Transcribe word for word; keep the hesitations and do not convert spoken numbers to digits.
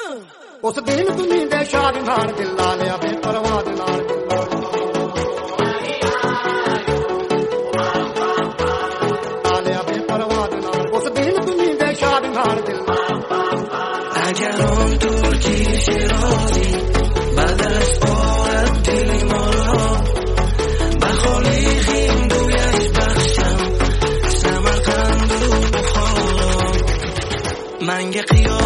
ਉਸ ਦਿਨ ਤੁਸੀਂ ਦੇ ਸ਼ਾਦ ਨਾਲ ਦਿਲ ਲਾ ਲਿਆ ਬੇਪਰਵਾਹ ਦੇ ਨਾਲ ਲਾ ਲਿਆ ਬੇਪਰਵਾਹ ਦੇ ਨਾਲ ਉਸ ਦਿਨ ਤੁਸੀਂ ਦੇ ਸ਼ਾਦ ਨਾਲ ਦਿਲ اگر اون ترکی شیرازی بعد از بارت دل ما را بخالی خیم گویش بخشم سمرقند و بخارا منگ قیام